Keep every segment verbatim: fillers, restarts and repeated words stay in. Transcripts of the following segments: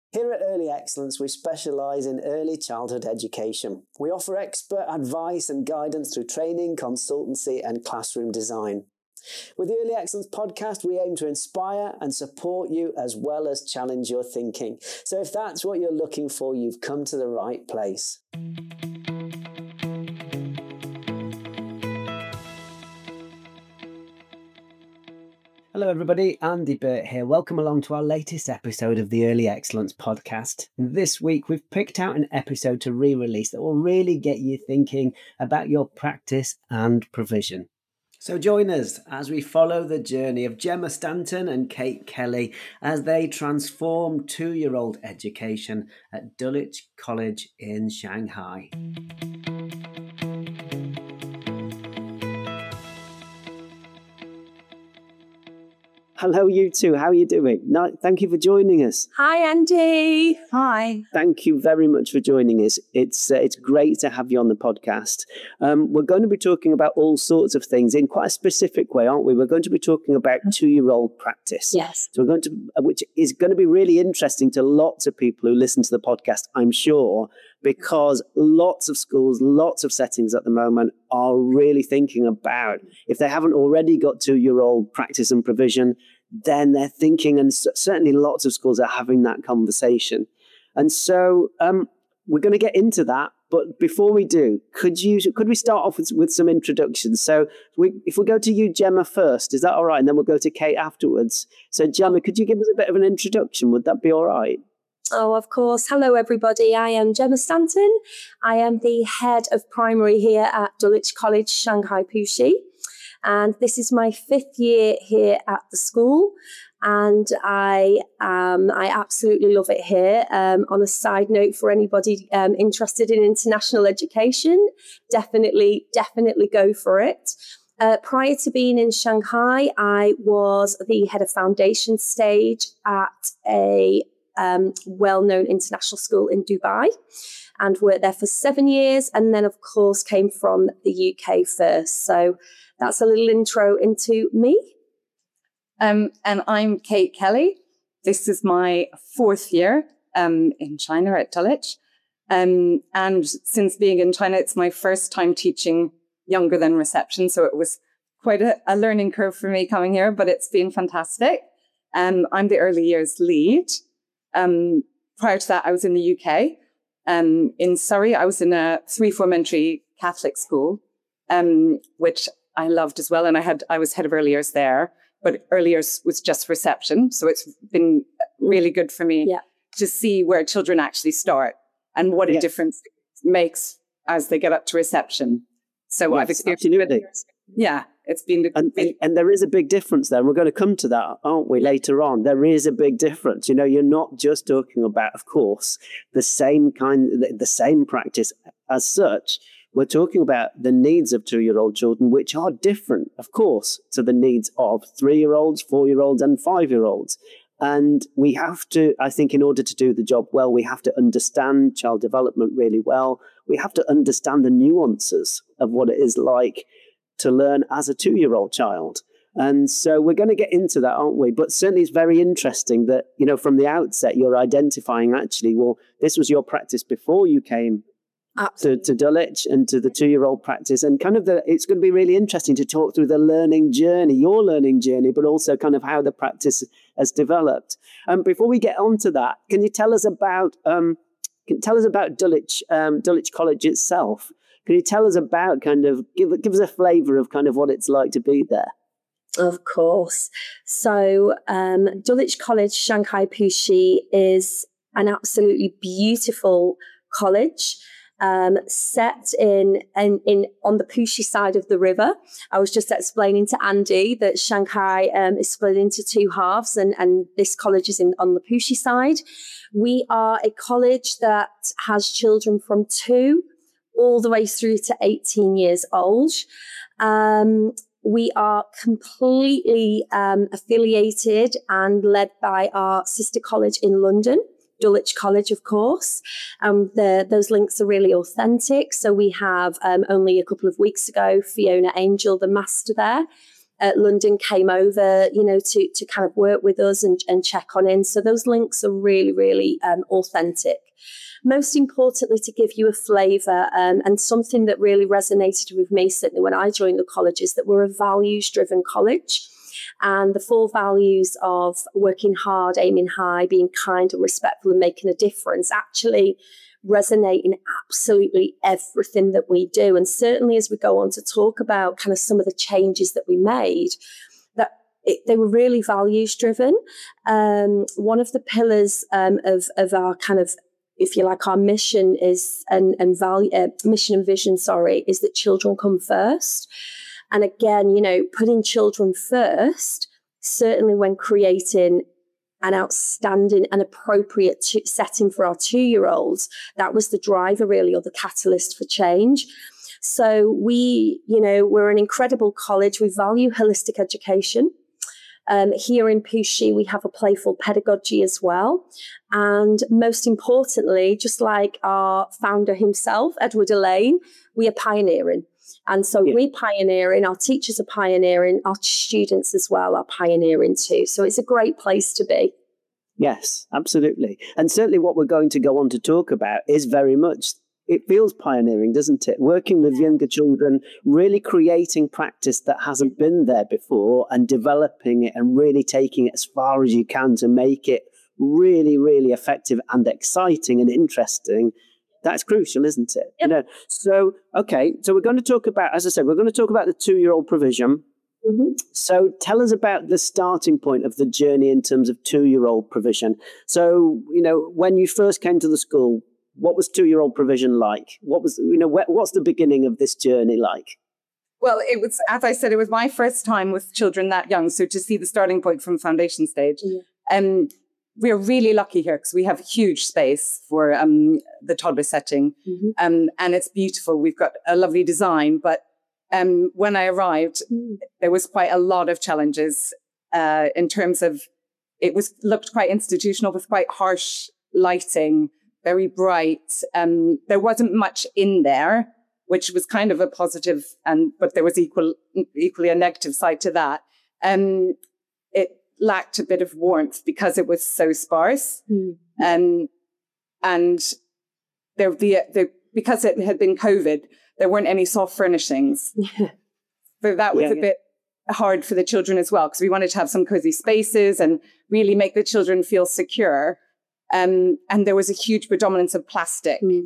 Here at Early Excellence, we specialise in early childhood education. We offer expert advice and guidance through training, consultancy and classroom design. With the Early Excellence podcast, we aim to inspire and support you as well as challenge your thinking. So if that's what you're looking for, you've come to the right place. Hello everybody, Andy Burt here. Welcome along to our latest episode of the Early Excellence podcast. And this week we've picked out an episode to re-release that will really get you thinking about your practice and provision. So join us as we follow the journey of Gemma Stanton and Kate Kelly as they transform two-year-old education at Dulwich College in Shanghai. Hello, you two. How are you doing? No, thank you for joining us. Hi, Andy. Hi. Thank you very much for joining us. It's uh, it's great to have you on the podcast. Um, we're going to be talking about all sorts of things in quite a specific way, aren't we? We're going to be talking about two-year-old practice. Yes. So we're going to, which is going to be really interesting to lots of people who listen to the podcast, I'm sure, because lots of schools, lots of settings at the moment are really thinking about, if they haven't already got two-year-old practice and provision, then they're thinking, and certainly lots of schools are having that conversation. And so um, we're going to get into that. But before we do, could you could we start off with, with some introductions? So we, if we go to you, Gemma, first, is that all right? And then we'll go to Kate afterwards. So Gemma, could you give us a bit of an introduction? Would that be all right? Oh, of course. Hello, everybody. I am Gemma Stanton. I am the head of primary here at Dulwich College, Shanghai Puxi. And this is my fifth year here at the school. And I um, I absolutely love it here. Um, on a side note, for anybody um, interested in international education, definitely, definitely go for it. Uh, prior to being in Shanghai, I was the head of foundation stage at a um, well-known international school in Dubai and worked there for seven years. And then, of course, came from the U K first. So that's a little intro into me. Um, and I'm Kate Kelly. This is my fourth year um, in China at Dulwich. Um, and since being in China, it's my first time teaching younger than reception. So it was quite a, a learning curve for me coming here, but it's been fantastic. Um, I'm the early years lead. Um, prior to that, I was in the U K. Um, in Surrey, I was in a three-formentary Catholic school, um, which I loved as well. And I had I was head of early years there. But early years was just reception. So it's been really good for me yeah. to see where children actually start and what a yeah. difference it makes as they get up to reception. So yes, I've experienced absolutely. Yeah, it's been... The, and, and, and there is a big difference there. And we're going to come to that, aren't we, later on? There is a big difference. You know, you're not just talking about, of course, the same kind, the, the same practice as such. We're talking about the needs of two-year-old children, which are different, of course, to the needs of three-year-olds, four-year-olds, and five-year-olds. And we have to, I think, in order to do the job well, we have to understand child development really well. We have to understand the nuances of what it is like to learn as a two-year-old child. And so we're going to get into that, aren't we? But certainly it's very interesting that, you know, from the outset, you're identifying actually, well, this was your practice before you came To, to Dulwich and to the two-year-old practice, and kind of the, it's going to be really interesting to talk through the learning journey, your learning journey, but also kind of how the practice has developed. And um, before we get on to that, can you tell us about um, can tell us about Dulwich um, Dulwich College itself? Can you tell us about kind of give give us a flavour of kind of what it's like to be there? Of course. So um, Dulwich College, Shanghai Puxi is an absolutely beautiful college. Um, set in, in in on the Puxi side of the river. I was just explaining to Andy that Shanghai um, is split into two halves, and, and this college is in on the Puxi side. We are a college that has children from two all the way through to eighteen years old. Um, we are completely um, affiliated and led by our sister college in London, Dulwich College, of course. Um, the, those links are really authentic. So we have um, only a couple of weeks ago, Fiona Angel, the master there, uh, London came over, you know, to to kind of work with us and, and check on in. So those links are really, really um, authentic. Most importantly, to give you a flavour, um, and something that really resonated with me, certainly when I joined the college, is that we're a values-driven college. And the four values of working hard, aiming high, being kind and respectful and making a difference actually resonate in absolutely everything that we do. And certainly as we go on to talk about kind of some of the changes that we made, that it, they were really values-driven. Um, one of the pillars um, of, of our kind of, if you like, our mission is and and value uh, mission and vision, sorry, is that children come first. And again, you know, putting children first, certainly when creating an outstanding and appropriate t- setting for our two-year-olds, that was the driver really, or the catalyst for change. So we, you know, we're an incredible college. We value holistic education. Um, here in Puxi, we have a playful pedagogy as well. And most importantly, just like our founder himself, Edward Elaine, we are pioneering. And so yeah. we're pioneering, our teachers are pioneering, our students as well are pioneering too. So it's a great place to be. Yes, absolutely. And certainly what we're going to go on to talk about is very much, it feels pioneering, doesn't it? Working with younger children, really creating practice that hasn't been there before and developing it and really taking it as far as you can to make it really, really effective and exciting and interesting. That's crucial, isn't it? Yep. You know, so, okay, so we're going to talk about, as I said, we're going to talk about the two-year-old provision. Mm-hmm. So tell us about the starting point of the journey in terms of two-year-old provision. So, you know, when you first came to the school, what was two-year-old provision like? What was, you know, wh- what's the beginning of this journey like? Well, it was, as I said, it was my first time with children that young. So to see the starting point from foundation stage, yeah. um, we're really lucky here because we have huge space for um, the toddler setting, mm-hmm. um, and it's beautiful. We've got a lovely design, but um, when I arrived, mm. there was quite a lot of challenges uh, in terms of it was looked quite institutional with quite harsh lighting, very bright. Um, there wasn't much in there, which was kind of a positive, and but there was equal equally a negative side to that. Um, it lacked a bit of warmth because it was so sparse. Mm. Um, and there, the, the, because it had been COVID, there weren't any soft furnishings. So that was yeah, a yeah. bit hard for the children as well, because we wanted to have some cozy spaces and really make the children feel secure. Um, and there was a huge predominance of plastic mm.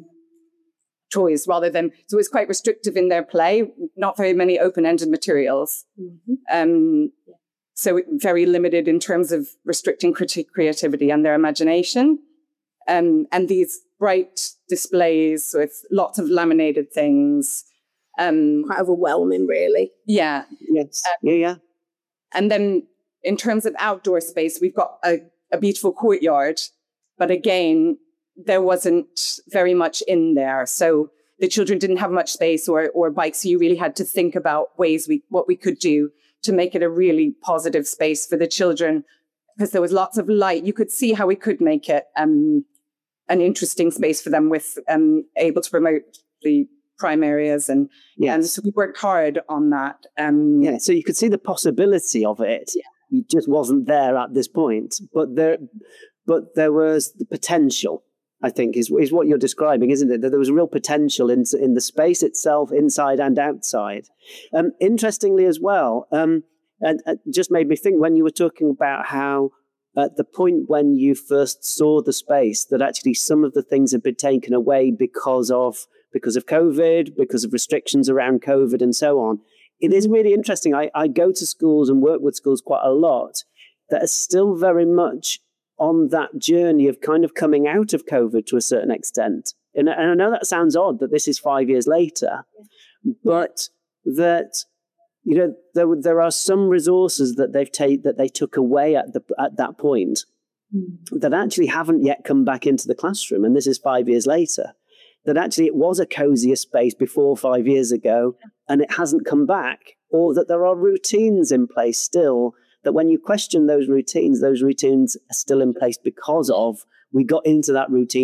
toys rather than, so it was quite restrictive in their play, not very many open-ended materials. Mm-hmm. Um, yeah. So very limited in terms of restricting criti- creativity and their imagination. Um, and these bright displays with lots of laminated things. Um, Quite overwhelming, really. Yeah. Yes. Um, yeah, yeah. And then in terms of outdoor space, we've got a, a beautiful courtyard. But again, there wasn't very much in there. So the children didn't have much space or, or bikes. So you really had to think about ways we what we could do to make it a really positive space for the children, because there was lots of light. You could see how we could make it um, an interesting space for them with um, able to promote the prime areas. And, yes. and so we worked hard on that. Um, yeah, so you could see the possibility of it. Yeah. It just wasn't there at this point. But there, but there was the potential, I think, is, is what you're describing, isn't it? That there was real potential in, in the space itself, inside and outside. Um, interestingly as well, um, and it just made me think when you were talking about how at the point when you first saw the space, that actually some of the things had been taken away because of because of COVID, because of restrictions around COVID and so on. It is really interesting. I, I go to schools and work with schools quite a lot that are still very much on that journey of kind of coming out of COVID to a certain extent. And, and I know that sounds odd that this is five years later, but that, you know, there there are some resources that they've take that they took away at the at that point mm. that actually haven't yet come back into the classroom. And this is five years later. That actually it was a cozier space before five years ago, and it hasn't come back, or that there are routines in place still, that when you question those routines, those routines are still in place because of we got into that routine at,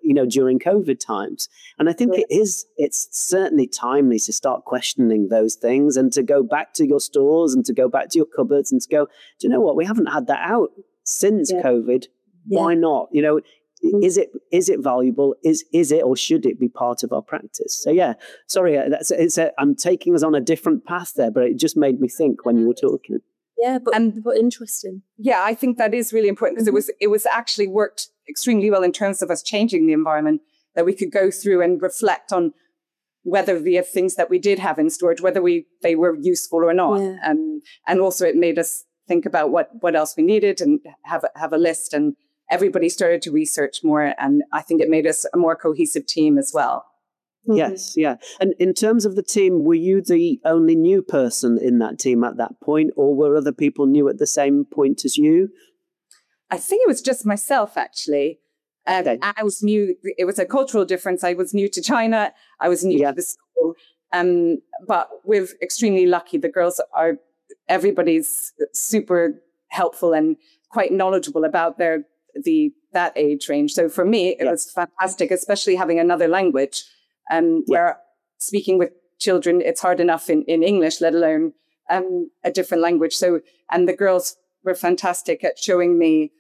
you know, during COVID times. And I think yeah. it is, it's certainly timely to start questioning those things and to go back to your stores and to go back to your cupboards and to go, do you know what? We haven't had that out since yeah. COVID. Yeah. Why not? You know, mm-hmm. is it is it valuable? Is is it or should it be part of our practice? So yeah, sorry, that's it's a, I'm taking us on a different path there, but it just made me think when you were talking. Yeah, but, um, but interesting. Yeah, I think that is really important because mm-hmm. it was it was actually worked extremely well in terms of us changing the environment, that we could go through and reflect on whether the things that we did have in storage, whether we they were useful or not. Yeah. Um, and also it made us think about what, what else we needed and have a, have a list. And everybody started to research more. And I think it made us a more cohesive team as well. Mm-hmm. Yes, yeah. And in terms of the team, were you the only new person in that team at that point, or were other people new at the same point as you? I think it was just myself, actually. Um, okay. I was new. It was a cultural difference. I was new to China. I was new yeah. to the school. Um, but we're extremely lucky. The girls are, everybody's super helpful and quite knowledgeable about their the that age range. So for me, it yeah. was fantastic, especially having another language. Um, yeah. Where speaking with children, it's hard enough in, in English, let alone um, a different language. So, and the girls were fantastic at showing me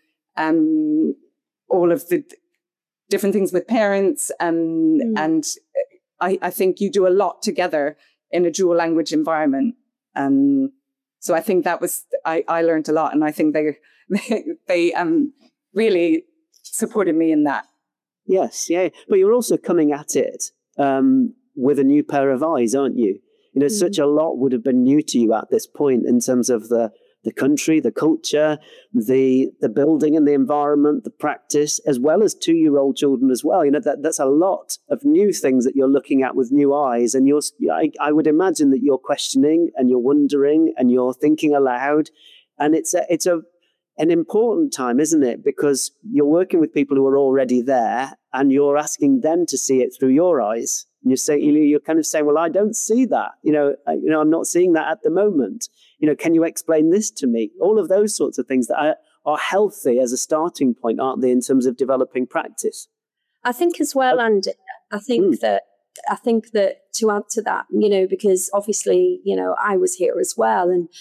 um, all of the different things with parents. Um, mm. And I, I think you do a lot together in a dual language environment. Um, so I think that was, I, I learned a lot, and I think they, they, they um, really supported me in that. Yes, yeah. But you're also coming at it um, with a new pair of eyes, aren't you? You know, mm. such a lot would have been new to you at this point in terms of the the country, the culture, the the building and the environment, the practice, as well as two-year-old children as well. You know, that that's a lot of new things that you're looking at with new eyes. And you're, I, I would imagine that you're questioning and you're wondering and you're thinking aloud. And it's a, it's a an important time, isn't it? Because you're working with people who are already there and you're asking them to see it through your eyes. And you're saying, you know, you're kind of saying, well, I don't see that. You know, I, you know, I'm not seeing that at the moment. You know, can you explain this to me? All of those sorts of things that are, are healthy as a starting point, aren't they, in terms of developing practice? I think as well, Andy, I think mm. that I think that to add to that, you know, because obviously, you know, I was here as well, and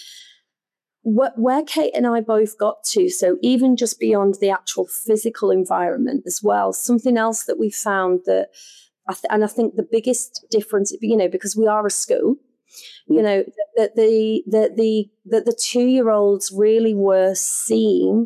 what, where Kate and I both got to, so even just beyond the actual physical environment as well, something else that we found that, I th- and I think the biggest difference, you know, because we are a school, you know, that the the the the, the two-year-olds really were seen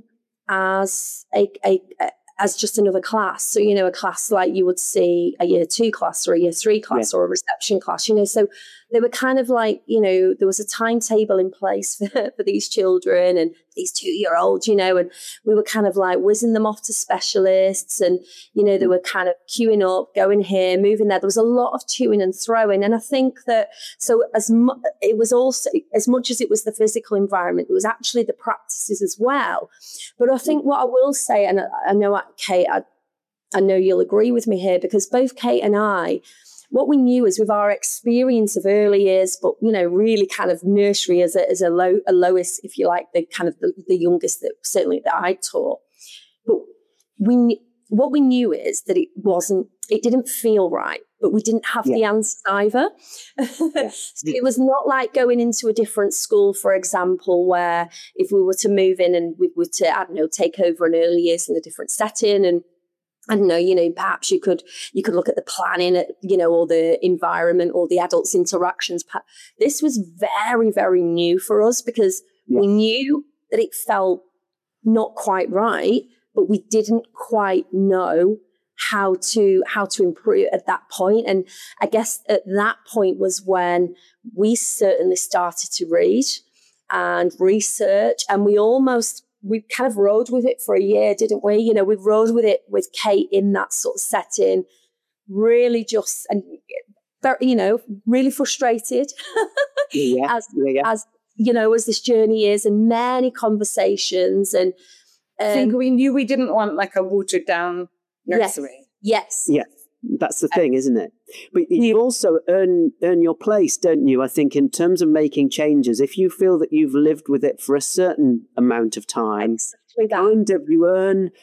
as a, a, a as just another class. So, you know, a class like you would see a year two class or a year three class yeah. or a reception class, you know, so they were kind of like, you know, there was a timetable in place for, for these children and these two-year-olds, you know, and we were kind of like whizzing them off to specialists, and, you know, they were kind of queuing up, going here, moving there. There was a lot of toing and throwing. And I think that, so as mu- it was also, as much as it was the physical environment, it was actually the practices as well. But I think what I will say, and I, I know, Kate, I, I know you'll agree with me here, because both Kate and I, what we knew is with our experience of early years, but, you know, really kind of nursery as a, as a low, a lowest, if you like, the kind of the, the youngest that certainly that I taught. But we, what we knew is that it wasn't, it didn't feel right, but we didn't have yeah. the answer either. Yeah. So it was not like going into a different school, for example, where if we were to move in and we were to, I don't know, take over an early years in a different setting, and I don't know, you know, perhaps you could you could look at the planning, at, you know, or the environment or the adults' interactions. This was very, very new for us, because yeah. we knew that it felt not quite right, but we didn't quite know how to how to improve at that point. And I guess at that point was when we certainly started to read and research, and we almost we kind of rode with it for a year, didn't we? You know, we rode with it with Kate in that sort of setting, really just, and very, you know, really frustrated yeah, as, yeah, yeah. as, you know, as this journey is, and many conversations. And um, I think we knew we didn't want like a watered down nursery. Yes. Yes. That's the thing, isn't it? But you also earn earn your place, don't you? I think in terms of making changes, if you feel that you've lived with it for a certain amount of time, exactly that. kind of you earn,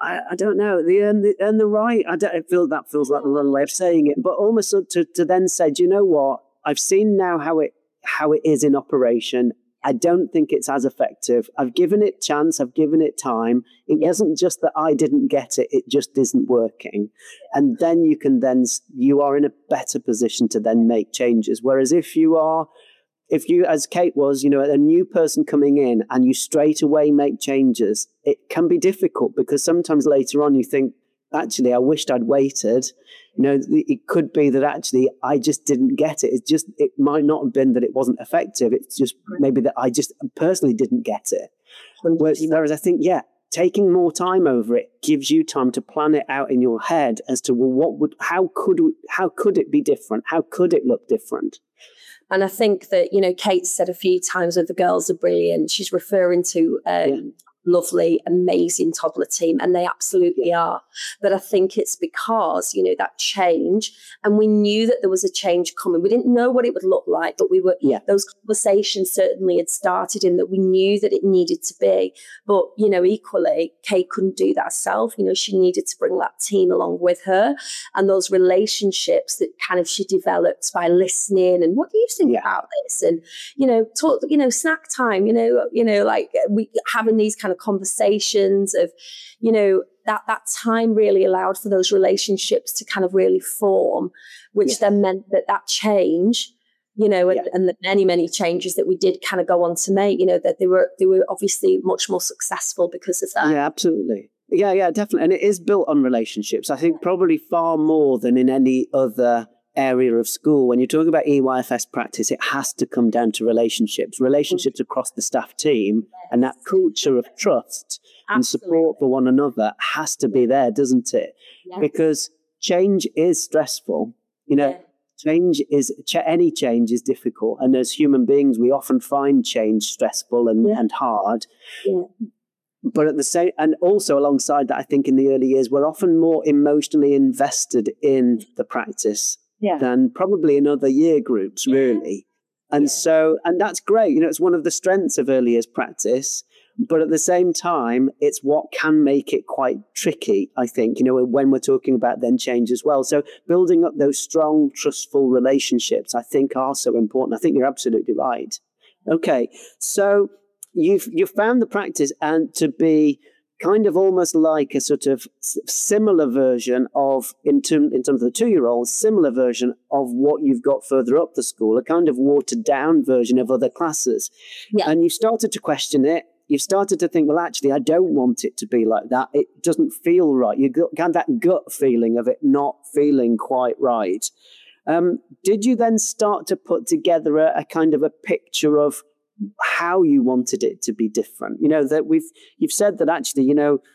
I, I don't know, the earn the, earn the right. I don't I feel that feels like the wrong way of saying it, but almost to, to then say, do you know what? I've seen now how it how it is in operation. I don't think it's as effective. I've given it chance. I've given it time. It yeah. wasn't just that I didn't get it. It just isn't working. And then you can then, you are in a better position to then make changes. Whereas if you are, if you, as Kate was, you know, a new person coming in and you straight away make changes, it can be difficult because sometimes later on you think, actually, I wished I'd waited. You know, it could be that actually I just didn't get it. It's just, it might not have been that it wasn't effective. It's just maybe that I just personally didn't get it. Whereas, whereas I think, yeah, taking more time over it gives you time to plan it out in your head as to, well, what would, how could, how could it be different? How could it look different? And I think that, you know, Kate said a few times that the girls are brilliant. She's referring to um, yeah. lovely, amazing toddler team, and they absolutely are. But I think it's because, you know, that change, and we knew that there was a change coming. We didn't know what it would look like, but we were, yeah. those conversations certainly had started in that we knew that it needed to be. But, you know, equally, Kate couldn't do that herself. You know, she needed to bring that team along with her, and those relationships that kind of she developed by listening and what do you think yeah. about this? And, you know, talk, you know, snack time, you know, you know, like we having these kind of conversations of, you know, that that time really allowed for those relationships to kind of really form, which yes. then meant that that change, you know, and, yeah. and the many, many changes that we did kind of go on to make, you know, that they were they were obviously much more successful because of that. Yeah, absolutely. Yeah, yeah, definitely. And it is built on relationships. I think probably far more than in any other area of school. When you talk about E Y F S practice, it has to come down to relationships, relationships across the staff team, and that culture of trust Absolutely. And support for one another has to be there, doesn't it? Yes. Because change is stressful. You know, yeah. change is, ch- any change is difficult. And as human beings, we often find change stressful and, yeah. and hard. Yeah. But at the same, and also alongside that, I think in the early years, we're often more emotionally invested in the practice yeah. than probably in other year groups, really. Yeah. And yeah. so, and that's great. You know, it's one of the strengths of early years practice. But at the same time, it's what can make it quite tricky, I think, you know, when we're talking about then change as well. So building up those strong, trustful relationships, I think, are so important. I think you're absolutely right. Okay, so you've you've found the practice and to be kind of almost like a sort of similar version of, in, term, in terms of the two-year-olds, similar version of what you've got further up the school, a kind of watered-down version of other classes. Yeah. And you started to question it. You've started to think, well, actually, I don't want it to be like that. It doesn't feel right. You got kind of that gut feeling of it not feeling quite right. Um, did you then start to put together a, a kind of a picture of how you wanted it to be different? You know, that we've, you've said that actually, you know,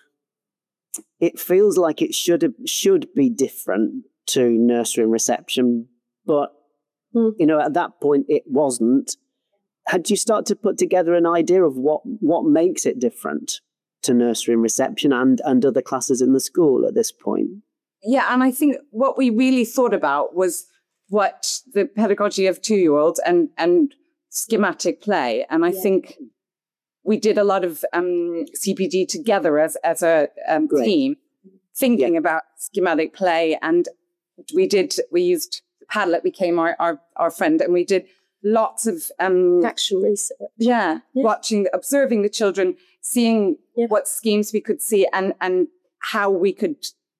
it feels like it should have, should be different to nursery and reception, but, mm. you know, at that point it wasn't. Had you start to put together an idea of what, what makes it different to nursery and reception and, and other classes in the school at this point? Yeah, and I think what we really thought about was what the pedagogy of two-year-olds and, and schematic play. And I yeah. think we did a lot of um, C P D together as, as a um, team, thinking yeah. about schematic play. And we did, we used Padlet became our, our, our friend, and we did lots of um actual research. Yeah, yeah. Watching, observing the children, seeing yeah. what schemes we could see and and how we could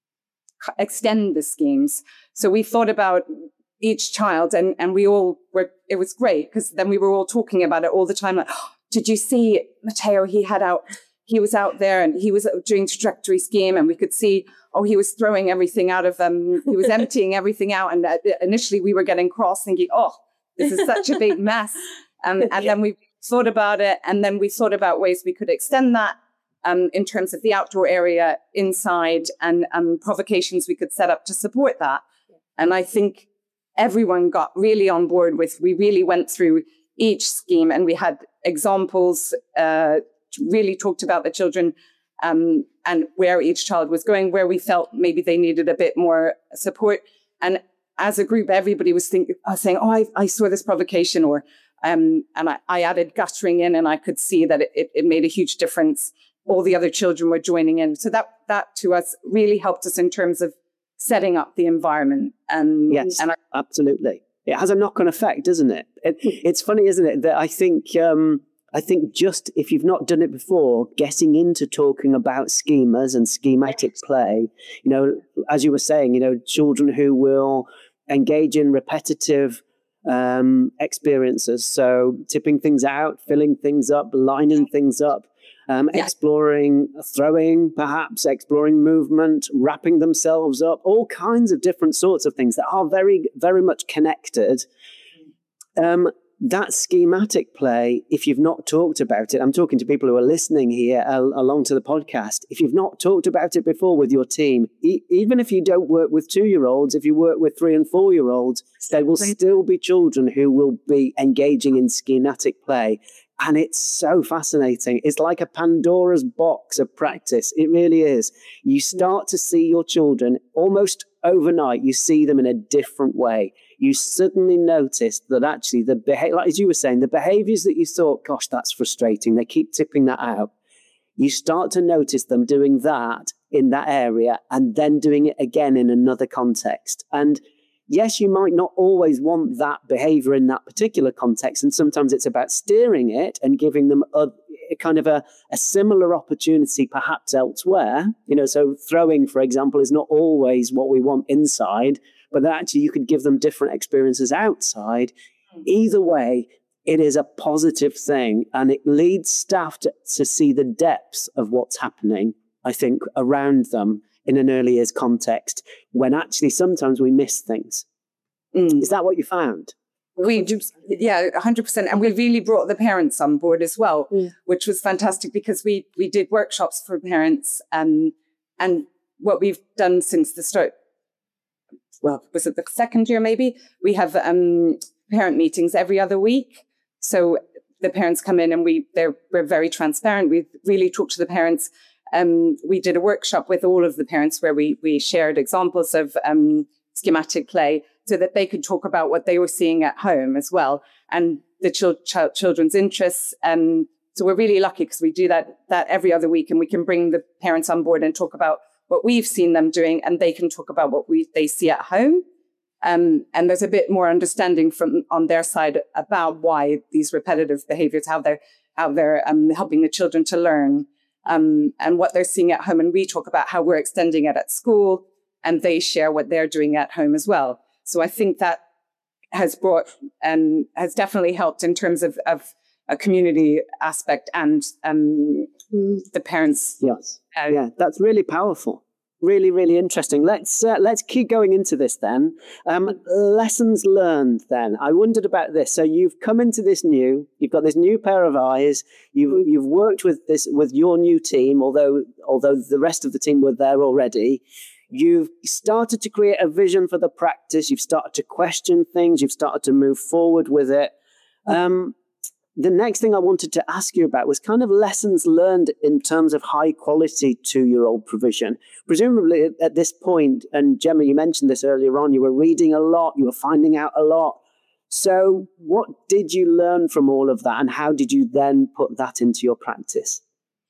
extend the schemes. So we thought about each child, and and we all were, it was great because then we were all talking about it all the time. Like, oh, did you see Matteo? He had out, he was out there and he was doing trajectory scheme, and we could see, oh, he was throwing everything out of um he was emptying everything out. And uh, initially we were getting cross, thinking, oh, this is such a big mess. Um, and then we thought about it, and then we thought about ways we could extend that um, in terms of the outdoor area inside, and um, provocations we could set up to support that. And I think everyone got really on board with, we really went through each scheme, and we had examples, uh, really talked about the children um, and where each child was going, where we felt maybe they needed a bit more support. And as a group, everybody was thinking, uh, saying, oh, I, I saw this provocation, or, um, and I, I added guttering in, and I could see that it, it, it made a huge difference all the other children were joining in. So that that to us really helped us in terms of setting up the environment. And yes, and our- absolutely. It has a knock-on effect, doesn't it? it it's funny, isn't it, that I think um, I think just if you've not done it before, getting into talking about schemas and schematic play, you know, as you were saying, you know, children who will engage in repetitive um, experiences. So tipping things out, filling things up, lining things up, um, yeah. exploring throwing, perhaps exploring movement, wrapping themselves up, all kinds of different sorts of things that are very, very much connected. Um, that schematic play, if you've not talked about it, I'm talking to people who are listening here uh, along to the podcast. If you've not talked about it before with your team, e- even if you don't work with two-year-olds, if you work with three and four-year-olds, there will still be children who will be engaging in schematic play. And it's so fascinating. It's like a Pandora's box of practice. It really is. You start to see your children almost overnight. You see them in a different way. You suddenly notice that actually the behavior, like as you were saying, the behaviors that you thought, gosh, that's frustrating. They keep tipping that out. You start to notice them doing that in that area and then doing it again in another context. And yes, you might not always want that behavior in that particular context. And sometimes it's about steering it and giving them a, a kind of a, a similar opportunity perhaps elsewhere. You know, so throwing, for example, is not always what we want inside, but that actually you could give them different experiences outside. Either way, it is a positive thing. And it leads staff to, to see the depths of what's happening, I think, around them in an early years context, when actually sometimes we miss things. Mm. Is that what you found? We just, yeah, one hundred percent. And we really brought the parents on board as well, mm. which was fantastic because we we did workshops for parents. Um, and what we've done since the start, well, was it the second year maybe? We have um, parent meetings every other week. So the parents come in and we they're we're very transparent. We really talk to the parents. Um, we did a workshop with all of the parents where we we shared examples of um, schematic play so that they could talk about what they were seeing at home as well and the ch- ch- children's interests. Um, so we're really lucky because we do that that every other week and we can bring the parents on board and talk about what we've seen them doing and they can talk about what we they see at home. Um, and there's a bit more understanding from on their side about why these repetitive behaviors, how they're how they're um, helping the children to learn. Um, and what they're seeing at home. And we talk about how we're extending it at school and they share what they're doing at home as well. So I think that has brought and um, has definitely helped in terms of, of a community aspect and um, the parents. Yes. Uh, yeah, that's really powerful. Really, really interesting. Let's uh, let's keep going into this then. Um, lessons learned then. I wondered about this. So you've come into this new, you've got this new pair of eyes. You've you've worked with this with your new team, although although the rest of the team were there already. You've started to create a vision for the practice. You've started to question things. You've started to move forward with it. Um, The next thing I wanted to ask you about was kind of lessons learned in terms of high quality two-year-old provision. Presumably at this point, and Gemma, you mentioned this earlier on, you were reading a lot, you were finding out a lot. So what did you learn from all of that and how did you then put that into your practice?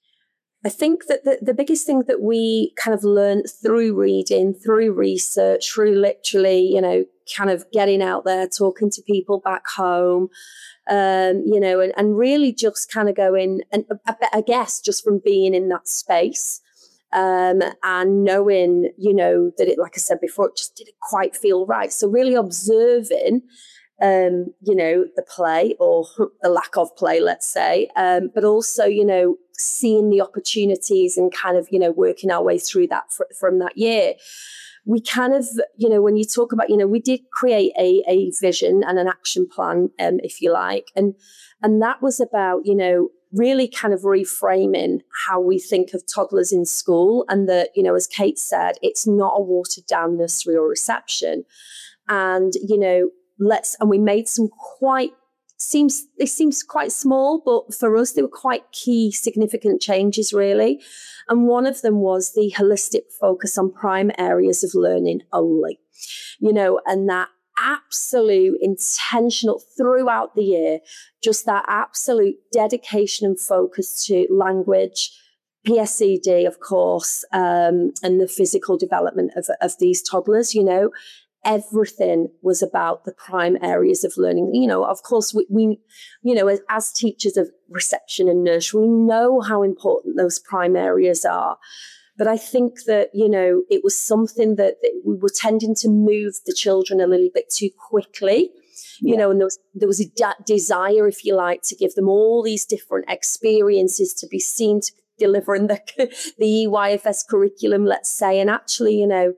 I think that the, the biggest thing that we kind of learned through reading, through research, through literally, you know, kind of getting out there, talking to people back home, um, you know, and, and really just kind of going, and I, I guess just from being in that space um, and knowing, you know, that it, like I said before, it just didn't quite feel right. So really observing, um, you know, the play or the lack of play, let's say, um, but also, you know, seeing the opportunities and kind of, you know, working our way through that fr- from that year. We kind of, you know, when you talk about, you know, we did create a, a vision and an action plan, um, if you like. And, and that was about, you know, really kind of reframing how we think of toddlers in school. And that, you know, as Kate said, it's not a watered down nursery or reception. And, you know, let's, and we made some quite, seems, they seems quite small, but for us, they were quite key, significant changes, really. And one of them was the holistic focus on prime areas of learning only, you know, and that absolute intentional throughout the year, just that absolute dedication and focus to language, P S E D, of course, um, and the physical development of, of these toddlers, you know, everything was about the prime areas of learning. You know, of course, we, we you know, as, as teachers of reception and nursery, we know how important those prime areas are. But I think that, you know, it was something that, that we were tending to move the children a little bit too quickly. You yeah. know, and there was, there was a de- desire, if you like, to give them all these different experiences to be seen to deliver in the, the E Y F S curriculum, let's say. And actually, you know,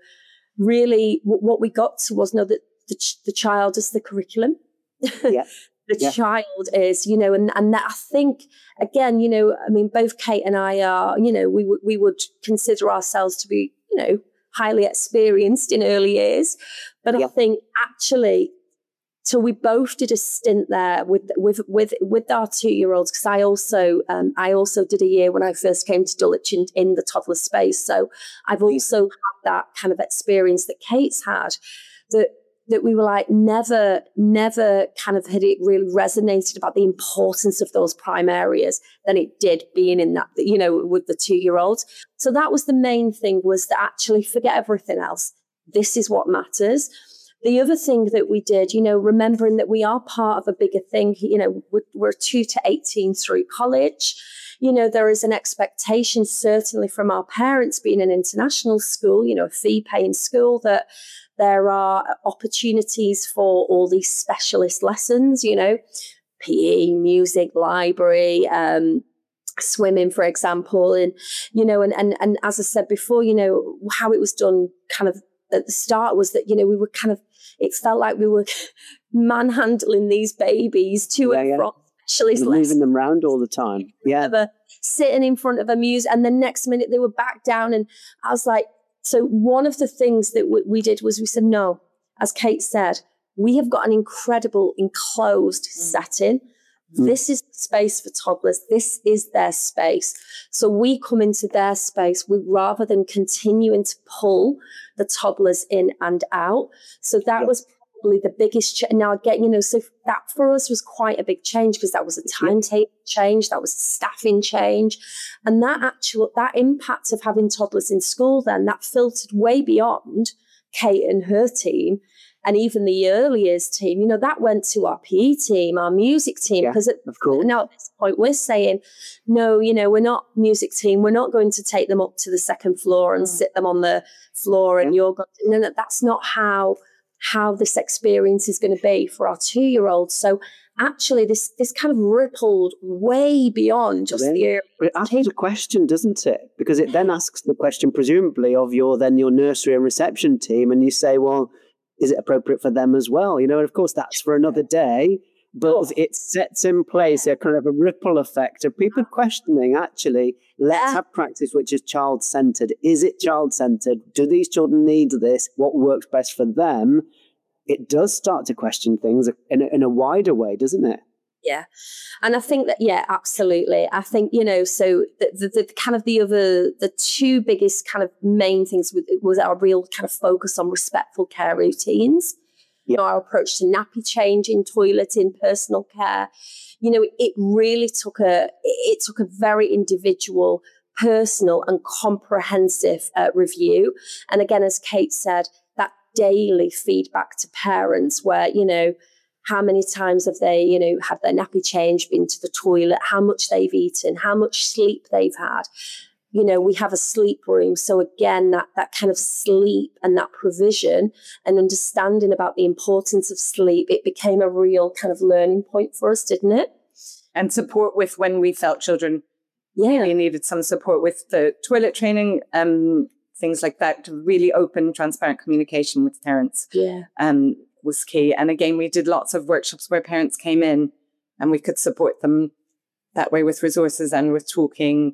really w- what we got to was, no, that the, ch- the child is the curriculum. Yeah. the yeah. child is, you know, and, and that I think, again, you know, I mean, both Kate and I are, you know, we, w- we would consider ourselves to be, you know, highly experienced in early years. But yeah. I think actually, so we both did a stint there with with with with our two-year-olds, because I also um, I also did a year when I first came to Dulwich in, in the toddler space. So I've also had that kind of experience that Kate's had, that that we were like never never kind of had it really resonated about the importance of those prime areas than it did being in that, you know, with the two-year-olds. So that was the main thing, was to actually forget everything else. This is what matters. The other thing that we did, you know, remembering that we are part of a bigger thing, you know, we're, we're two to eighteen through college. You know, there is an expectation, certainly from our parents being an international school, you know, a fee-paying school, that there are opportunities for all these specialist lessons, you know, P E, music, library, um, swimming, for example. And, you know, and, and, and as I said before, you know, how it was done kind of at the start was that, you know, we were kind of, it felt like we were manhandling these babies to yeah, and yeah. from specialist moving lessons. them around all the time. Yeah. Sitting in front of a music, and the next minute they were back down. And I was like, so one of the things that w- we did was we said, no, as Kate said, we have got an incredible enclosed mm. setting. Mm. This is the space for toddlers. This is their space. So we come into their space, we rather than continuing to pull the toddlers in and out. So that yeah. was probably the biggest ch- now again, you know, so that for us was quite a big change, because that was a timetable yeah. change, that was a staffing change, and that actual that impact of having toddlers in school, then that filtered way beyond Kate and her team, and even the early years team. You know, that went to our P E team, our music team, because yeah, of course. Now at this point we're saying, no, you know, we're not music team, we're not going to take them up to the second floor and mm. sit them on the floor, and yeah. you're going to, no, no, that's not how how this experience is going to be for our two-year-olds. So actually this this kind of rippled way beyond just then, the early it asks a question, doesn't it? Because it then asks the question, presumably, of your then your nursery and reception team, and you say, well, is it appropriate for them as well? You know, and of course that's for another day, but oh. it sets in place a kind of a ripple effect of people questioning, actually, let's have practice which is child-centered. Is it child-centered? Do these children need this? What works best for them? It does start to question things in a, in a wider way, doesn't it? Yeah. And I think that, yeah, absolutely. I think, you know, so the, the, the kind of the other, the two biggest kind of main things was, was our real kind of focus on respectful care routines. You know, our approach to nappy changing, toileting, personal care. You know, it really took a, it took a very individual, personal and comprehensive uh, review. And again, as Kate said, that daily feedback to parents where, you know, how many times have they, you know, had their nappy changed, been to the toilet, how much they've eaten, how much sleep they've had. You know, we have a sleep room. So again, that that kind of sleep and that provision and understanding about the importance of sleep, it became a real kind of learning point for us, didn't it? And support with when we felt children yeah. really needed some support with the toilet training, um, things like that, to really open, transparent communication with parents. Yeah. Um, was key. And again, we did lots of workshops where parents came in and we could support them that way with resources and with talking.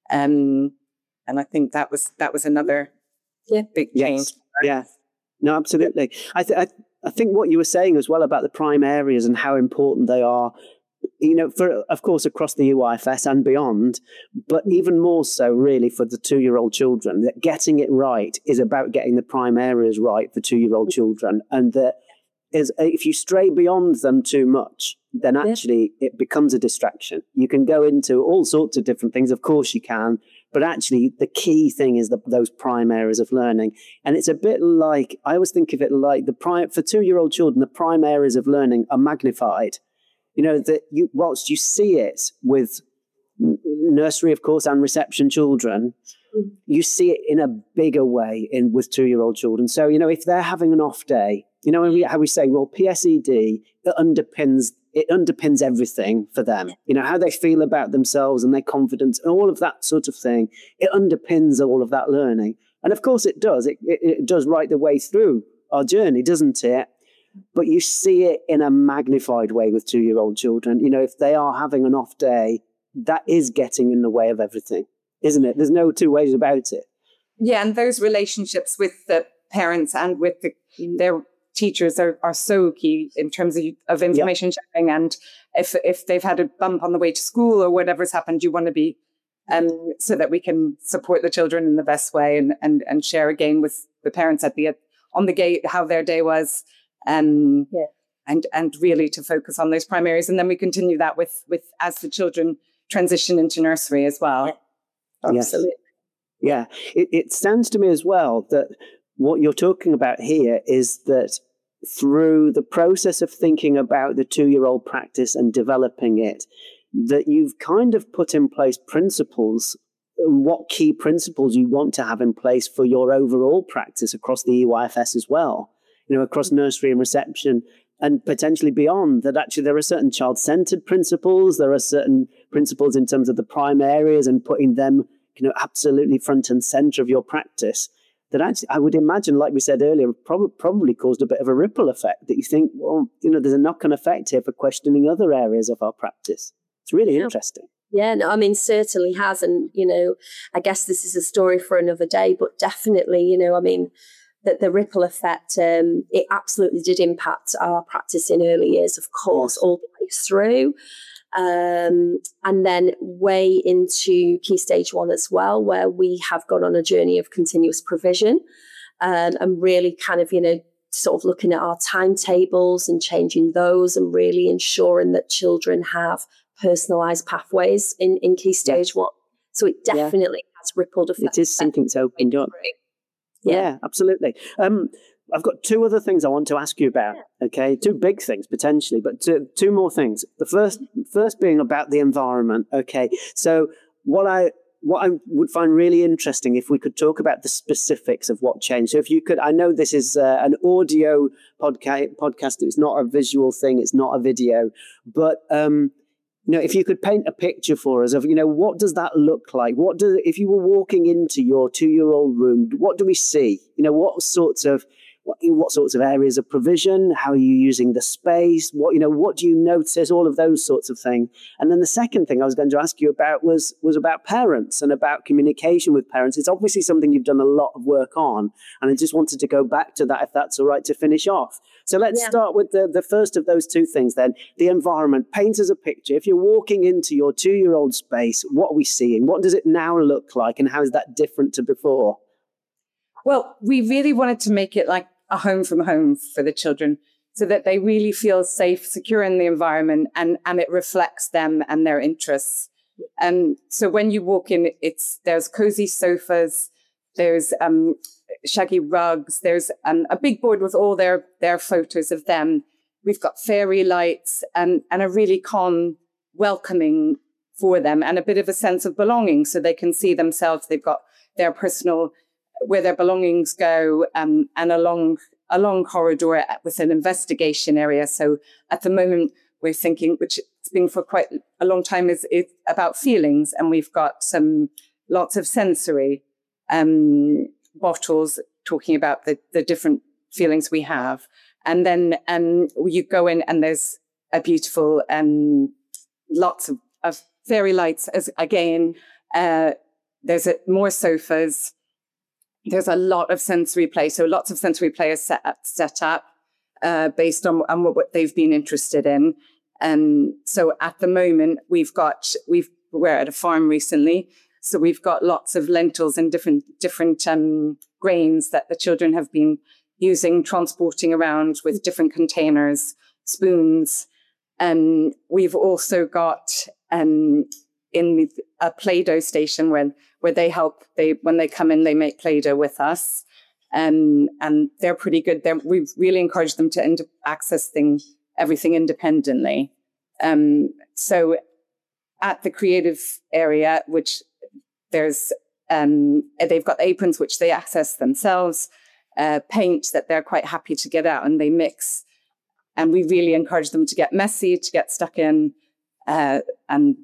Um, and I think that was that was another yeah. big change. Yes. Yeah, no, absolutely. I, th- I I think what you were saying as well about the prime areas and how important they are, you know, for of course across the U I F S and beyond, but even more so really for the two-year-old children, that getting it right is about getting the prime areas right for two-year-old children, and that is if you stray beyond them too much, then actually yeah. it becomes a distraction. You can go into all sorts of different things, of course you can, But actually, the key thing is the, those prime areas of learning. And it's a bit like, I always think of it like the prime, for two-year-old children, the prime areas of learning are magnified. You know, that you, whilst you see it with nursery, of course, and reception children, you see it in a bigger way in with two-year-old children. So, you know, if they're having an off day, you know, how we say, well, P S E D, it underpins it underpins everything for them. You know, how they feel about themselves and their confidence, and all of that sort of thing. It underpins all of that learning. And of course it does. It, it, it does right the way through our journey, doesn't it? But you see it in a magnified way with two-year-old children. You know, if they are having an off day, that is getting in the way of everything, isn't it? There's no two ways about it. Yeah, and those relationships with the parents and with the, their teachers are, are so key in terms of, of information yep. sharing. And if if they've had a bump on the way to school or whatever's happened, you want to be um, so that we can support the children in the best way and and and share again with the parents at the on the gate how their day was, um, yeah. and and really to focus on those prime areas. And then we continue that with with as the children transition into nursery as well. Absolutely. Yes. Yeah, it, it sounds to me as well that what you're talking about here is that through the process of thinking about the two-year-old practice and developing it, that you've kind of put in place principles, what key principles you want to have in place for your overall practice across the E Y F S as well, you know, across nursery and reception and potentially beyond, that actually there are certain child-centered principles, there are certain principles in terms of the prime areas and putting them, you know, absolutely front and center of your practice. That actually, I would imagine, like we said earlier, probably probably caused a bit of a ripple effect that you think, well, you know, there's a knock-on effect here for questioning other areas of our practice. It's really yeah. interesting. Yeah, no, I mean, certainly has. And, you know, I guess this is a story for another day, but definitely, you know, I mean, that the ripple effect, um, it absolutely did impact our practice in early years, of course, yes. all the way through. Um, and then way into Key Stage One as well, where we have gone on a journey of continuous provision um, and really kind of, you know, sort of looking at our timetables and changing those and really ensuring that children have personalised pathways in, in Key Stage yeah. One. So it definitely yeah. has rippled effect. It is something to opened up. Yeah, yeah absolutely. Um, I've got two other things I want to ask you about, okay? Two big things, potentially, but two, two more things. The first first being about the environment, okay? So what I what I would find really interesting if we could talk about the specifics of what changed. So if you could, I know this is uh, an audio podca- podcast, it's not a visual thing, it's not a video, but um, you know, if you could paint a picture for us of, you know, what does that look like? What do, if you were walking into your two-year-old room, what do we see? You know, what sorts of What, what sorts of areas of provision? How are you using the space? What, you know, what do you notice? All of those sorts of things. And then the second thing I was going to ask you about was, was about parents and about communication with parents. It's obviously something you've done a lot of work on. And I just wanted to go back to that, if that's all right, to finish off. So let's yeah. start with the, the first of those two things then, the environment. Paint us a picture. If you're walking into your two-year-old space, what are we seeing? What does it now look like? And how is that different to before? Well, we really wanted to make it like a home from home for the children so that they really feel safe, secure in the environment, and, and it reflects them and their interests. And so when you walk in, it's there's cozy sofas, there's um, shaggy rugs, there's um, a big board with all their, their photos of them. We've got fairy lights and, and a really calm, welcoming for them and a bit of a sense of belonging so they can see themselves. They've got their personal where their belongings go, um, and a long, a long corridor with an investigation area. So at the moment, we're thinking, which it's been for quite a long time, is, is about feelings. And we've got some lots of sensory um, bottles talking about the, the different feelings we have. And then um, you go in and there's a beautiful, um, lots of, of fairy lights. As again, uh, there's a, more sofas. There's a lot of sensory play. So lots of sensory play is set up, set up uh, based on, on what, what they've been interested in. And so at the moment, we've got, we've, we're at a farm recently. So we've got lots of lentils and different, different um, grains that the children have been using, transporting around with different containers, spoons. And we've also got, um, in a Play-Doh station when where they help. They when they come in, they make Play-Doh with us, um, and they're pretty good. They're, we've really encouraged them to ind- access things everything independently. Um, so at the creative area, which there's um, they've got aprons which they access themselves, uh, paint that they're quite happy to get out and they mix. And we really encourage them to get messy, to get stuck in. Uh, and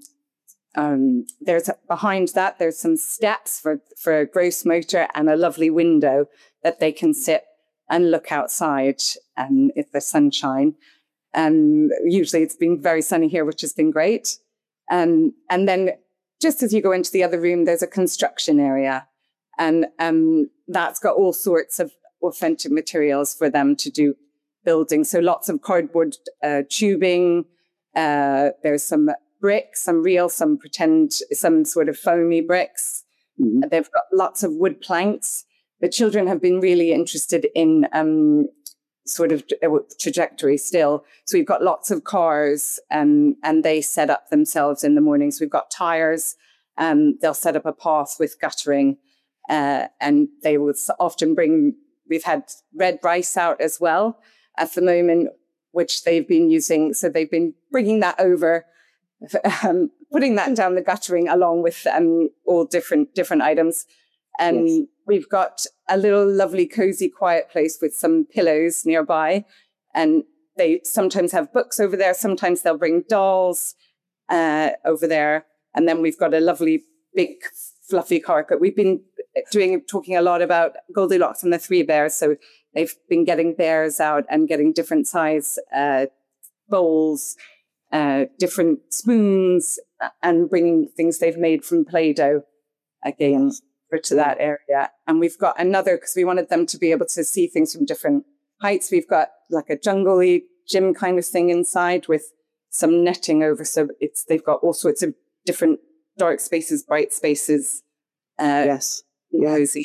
um, there's behind that, there's some steps for, for gross motor and a lovely window that they can sit and look outside um, if there's sunshine. And usually it's been very sunny here, which has been great. Um, and then just as you go into the other room, there's a construction area. And um, that's got all sorts of authentic materials for them to do building. So lots of cardboard uh, tubing. Uh, there's some bricks, some real, some pretend, some sort of foamy bricks. Mm-hmm. They've got lots of wood planks. The children have been really interested in um, sort of trajectory still. So we've got lots of cars um, and they set up themselves in the mornings. We've got tires. Um, they'll set up a path with guttering uh, and they will often bring, we've had red rice out as well at the moment, which they've been using. So they've been bringing that over, um, putting that down the guttering along with um, all different different items. And yes. We've got a little lovely, cozy, quiet place with some pillows nearby. And they sometimes have books over there. Sometimes they'll bring dolls uh, over there. And then we've got a lovely, big, fluffy carpet. We've been doing talking a lot about Goldilocks and the Three Bears. So they've been getting bears out and getting different size uh, bowls, uh, different spoons, and bringing things they've made from Play-Doh again for to that area. And we've got another, because we wanted them to be able to see things from different heights. We've got like a jungle-y gym kind of thing inside with some netting over. So it's they've got all sorts of different dark spaces, bright spaces. Uh, yes. Yeah. Cozy.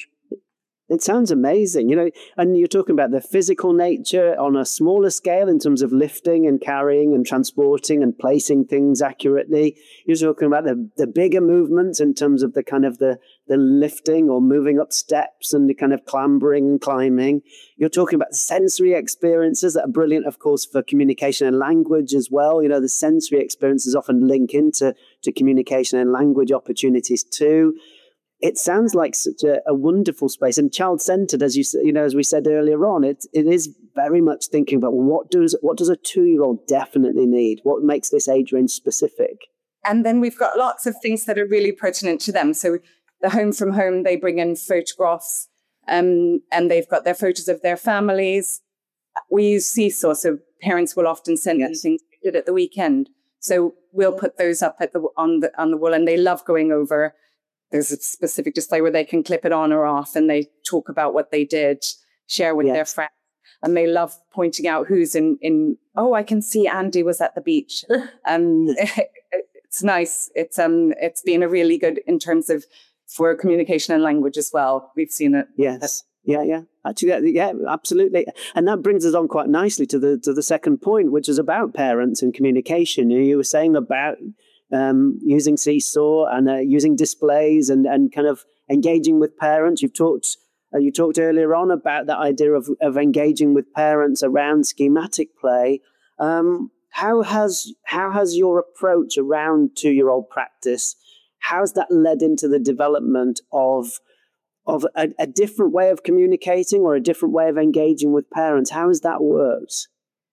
It sounds amazing, you know, and you're talking about the physical nature on a smaller scale in terms of lifting and carrying and transporting and placing things accurately. You're talking about the, the bigger movements in terms of the kind of the, the lifting or moving up steps and the kind of clambering and climbing. You're talking about sensory experiences that are brilliant, of course, for communication and language as well. You know, the sensory experiences often link into to communication and language opportunities too. It sounds like such a, a wonderful space and child-centered, as you you know, as we said earlier on. It it is very much thinking about what does what does a two-year-old definitely need? What makes this age range specific? And then we've got lots of things that are really pertinent to them. So the Home from Home, they bring in photographs, um, and they've got their photos of their families. We use Seesaw, so parents will often send yes. things they did at the weekend. So we'll put those up at the on the on the wall, and they love going over. There's a specific display where they can clip it on or off and they talk about what they did, share with yes. their friends. And they love pointing out who's in, in, oh, I can see Andy was at the beach. um, it's nice. It's um, it's been a really good in terms of for communication and language as well. We've seen it. Yes. Yeah, yeah. Actually, yeah, absolutely. And that brings us on quite nicely to the to the second point, which is about parents and communication. You were saying about Um, using Seesaw and uh, using displays and, and kind of engaging with parents. You've talked uh, you talked earlier on about that idea of, of engaging with parents around schematic play. Um, how has how has your approach around two-year-old practice, how's that led into the development of of a, a different way of communicating or a different way of engaging with parents? How has that worked?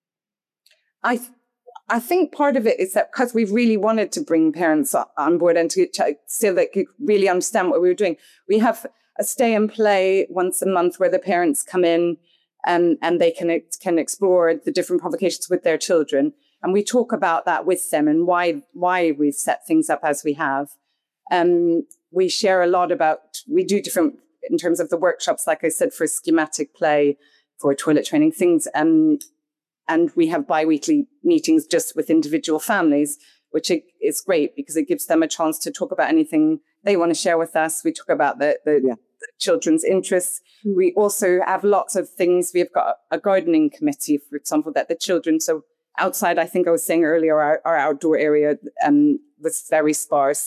I. Th- I think part of it is that because we've really wanted to bring parents on board and to, to so they could really understand what we were doing, we have a stay and play once a month where the parents come in and, and they can, can explore the different provocations with their children. And we talk about that with them and why, why we've set things up as we have. Um, we share a lot about, we do different, in terms of the workshops, like I said, for schematic play, for toilet training, things. Um, And we have bi-weekly meetings just with individual families, which is great because it gives them a chance to talk about anything they want to share with us. We talk about the, the, yeah. the children's interests. Mm-hmm. We also have lots of things. We've got a gardening committee, for example, that the children, so outside, I think I was saying earlier, our, our outdoor area um, was very sparse.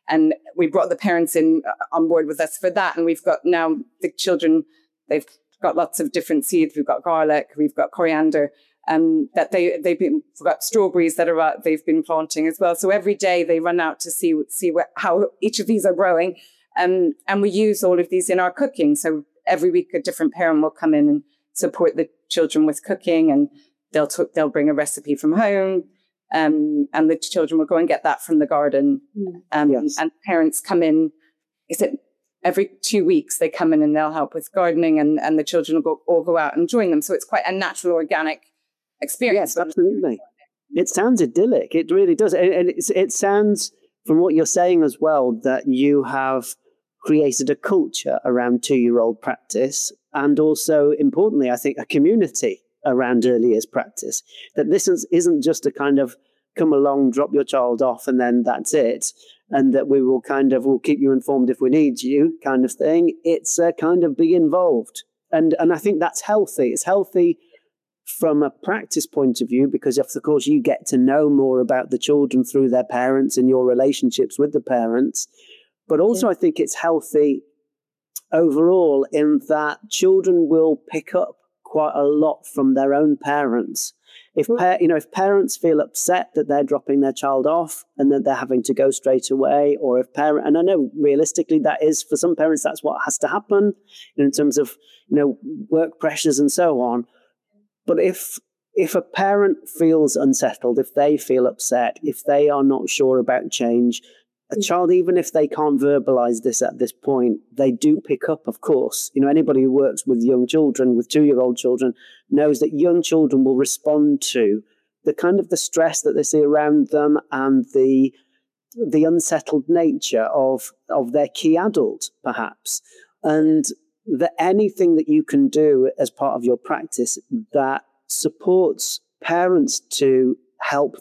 And we brought the parents in uh, on board with us for that. And we've got now the children, they've got lots of different seeds. We've got garlic, we've got coriander, um, that they, they've been, we've got strawberries that are out, they've been planting as well. So every day they run out to see, see what, how each of these are growing. Um, and we use all of these in our cooking. So every week a different parent will come in and support the children with cooking, and they'll, t- they'll bring a recipe from home. Um, and the children will go and get that from the garden. Um, yes. And parents come in, is it every two weeks they come in and they'll help with gardening, and, and the children will go, all go out and join them. So it's quite a natural, organic experience. Yes, absolutely. It sounds idyllic. It really does. And, and it's, it sounds, from what you're saying as well, that you have created a culture around two-year-old practice, and also, importantly, I think, a community around early years practice, that this is, isn't just a kind of come along, drop your child off, and then that's it, and that we will kind of, we'll keep you informed if we need you kind of thing. It's a kind of be involved. And, and I think that's healthy. It's healthy from a practice point of view, because of course you get to know more about the children through their parents and your relationships with the parents. But also yeah. I think it's healthy overall in that children will pick up quite a lot from their own parents. If pa- you know, if parents feel upset that they're dropping their child off and that they're having to go straight away, or if parent, and I know realistically that is for some parents that's what has to happen in terms of, you know, work pressures and so on. But if if a parent feels unsettled, if they feel upset, if they are not sure about change, a mm. child, even if they can't verbalize this at this point, they do pick up, of course. You know, anybody who works with young children, with two-year-old children, knows that young children will respond to the kind of the stress that they see around them and the the unsettled nature of, of their key adult, perhaps. And that anything that you can do as part of your practice that supports parents to help,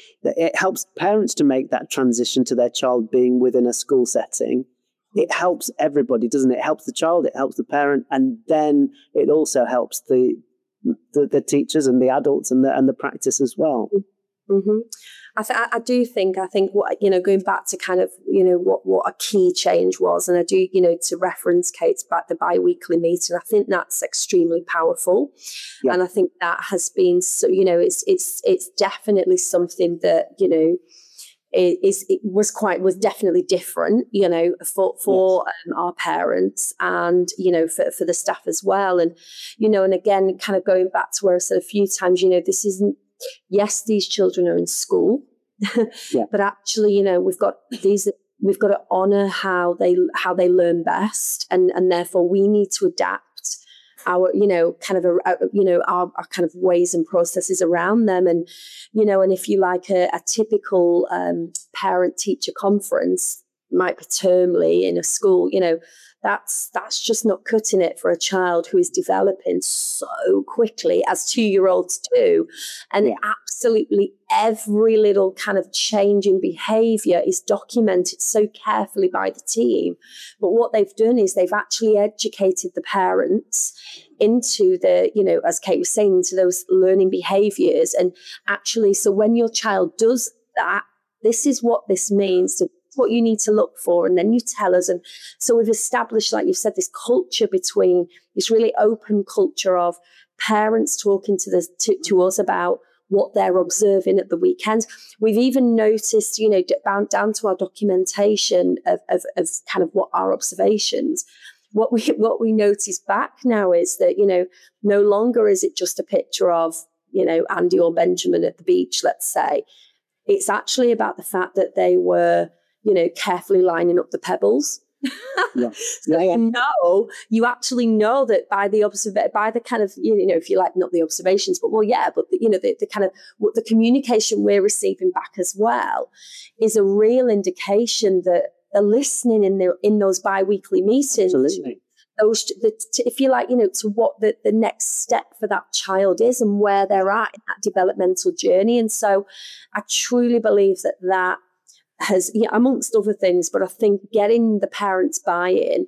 it helps parents to make that transition to their child being within a school setting. It helps everybody, doesn't it? It helps the child, it helps the parent, and then it also helps the the, the teachers and the adults and the and the practice as well. Mm-hmm. I, th- I do think, I think what, you know, going back to kind of, you know, what, what a key change was, and I do, you know, to reference Kate's back, the bi-weekly meeting, I think that's extremely powerful. Yeah. And I think that has been, so, you know, it's, it's, it's definitely something that, you know, it, is, it was quite, was definitely different, you know, for, for yes. um, our parents and, you know, for, for the staff as well. And, you know, and again, kind of going back to where I said a few times, you know, this isn't, yes, these children are in school, yeah. but actually, you know, we've got these, we've got to honour how they how they learn best, and and therefore we need to adapt our, you know, kind of a, a you know our, our kind of ways and processes around them, and you know, and if you like a, a typical um, parent-teacher conference might be termly in a school, you know. That's that's just not cutting it for a child who is developing so quickly, as two-year-olds do. And yeah. absolutely every little kind of change in behaviour is documented so carefully by the team. But what they've done is they've actually educated the parents into the, you know, as Kate was saying, into those learning behaviours. And actually, so when your child does that, this is what this means to what you need to look for, and then you tell us. And so we've established, like you've said, this culture between this really open culture of parents talking to this to, to us about what they're observing at the weekends. We've even noticed, you know, down, down to our documentation of, of, of kind of what our observations. What we what we notice back now is that, you know, no longer is it just a picture of, you know, Andy or Benjamin at the beach, let's say. It's actually about the fact that they were, you know, carefully lining up the pebbles. Yeah. So yeah, yeah. you know, you actually know that by the observa- by the kind of, you know, if you like, not the observations, but well, yeah, but the, you know, the, the kind of what the communication we're receiving back as well is a real indication that they're listening in their in those bi-weekly meetings. Absolutely. Those, the, to, if you like, you know, to what the, the next step for that child is and where they're at in that developmental journey. And so I truly believe that that has, yeah, amongst other things, but I think getting the parents buy-in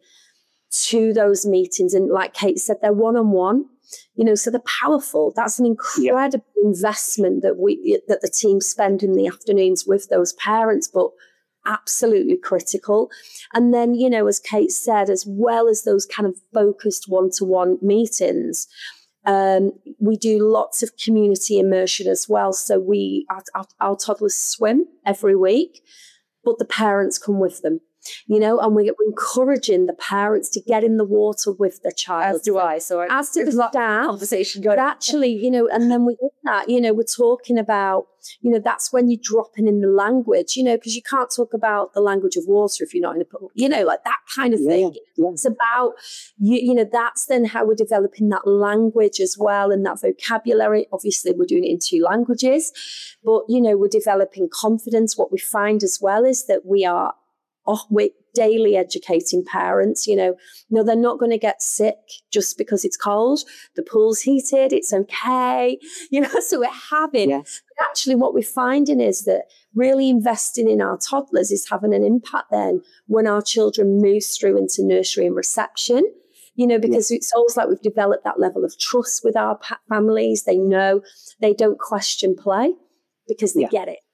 to those meetings, and like Kate said, they're one-on-one, you know, so they're powerful. That's an incredible yeah. investment that we that the team spend in the afternoons with those parents. But absolutely critical. And then, you know, as Kate said, as well as those kind of focused one-to-one meetings, um, we do lots of community immersion as well. So we, our, our, our toddlers swim every week, but the parents come with them. You know, and we're encouraging the parents to get in the water with their child. As do I. So I, as to the staff, conversation going. But actually, you know, and then we did that, you know, we're talking about, you know, that's when you're dropping in the language, you know, because you can't talk about the language of water if you're not in a pool, you know, like that kind of thing. Yeah, yeah. It's about, you, you know, that's then how we're developing that language as well and that vocabulary. Obviously, we're doing it in two languages, but, you know, we're developing confidence. What we find as well is that we are Oh, we're daily educating parents, you know, no, they're not going to get sick just because it's cold. The pool's heated, it's okay. You know, so we're having, yes. Actually what we're finding is that really investing in our toddlers is having an impact then when our children move through into nursery and reception, you know, because yes. It's almost like we've developed that level of trust with our families. They know, they don't question play because they yeah. get it.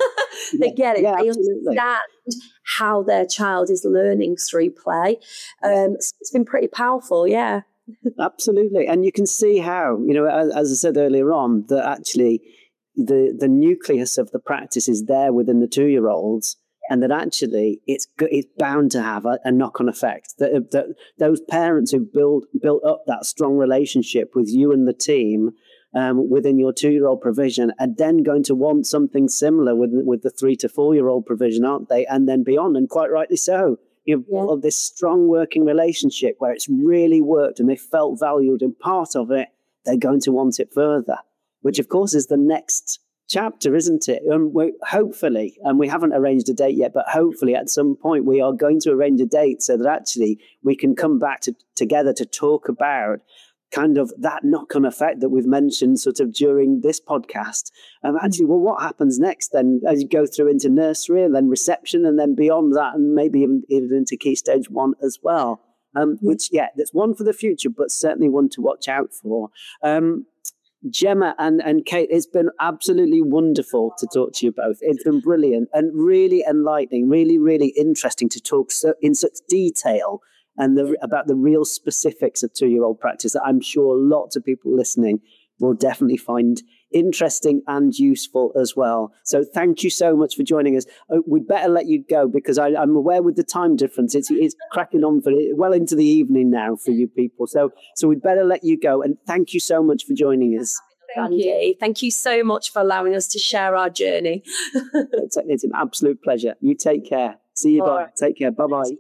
They get it. Yeah, they understand how their child is learning through play. Um, it's been pretty powerful, yeah. Absolutely. And you can see how, you know, as, as I said earlier on, that actually the, the nucleus of the practice is there within the two-year-olds, and that actually it's it's bound to have a, a knock-on effect. That, that those parents who build built up that strong relationship with you and the team Um, within your two-year-old provision, and then going to want something similar with with the three to four-year-old provision, aren't they? And then beyond, and quite rightly so. You've yeah. got this strong working relationship where it's really worked and they felt valued and part of it. They're going to want it further, which of course is the next chapter, isn't it? And we hopefully, and we haven't arranged a date yet, but hopefully at some point we are going to arrange a date so that actually we can come back to, together to talk about kind of that knock-on effect that we've mentioned sort of during this podcast. Um, actually, well, what happens next then as you go through into nursery and then reception and then beyond that and maybe even, even into Key Stage one as well, um, which, yeah, that's one for the future, but certainly one to watch out for. Um, Gemma and, and Kate, it's been absolutely wonderful to talk to you both. It's been brilliant and really enlightening, really, really interesting to talk so, in such detail and the, about the real specifics of two-year-old practice that I'm sure lots of people listening will definitely find interesting and useful as well. So thank you so much for joining us. Oh, we'd better let you go because I, I'm aware with the time difference, it's, it's cracking on for well into the evening now for you people. So, so we'd better let you go. And thank you so much for joining us. Thank you. Thank you so much for allowing us to share our journey. it's, it's an absolute pleasure. You take care. See you. Bye. Right. Take care. Bye-bye.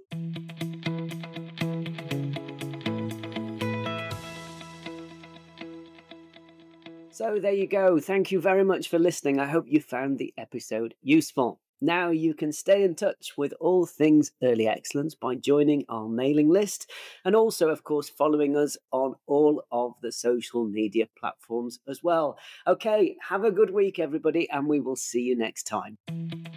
So there you go. Thank you very much for listening. I hope you found the episode useful. Now you can stay in touch with all things Early Excellence by joining our mailing list and also, of course, following us on all of the social media platforms as well. Okay, have a good week, everybody, and we will see you next time.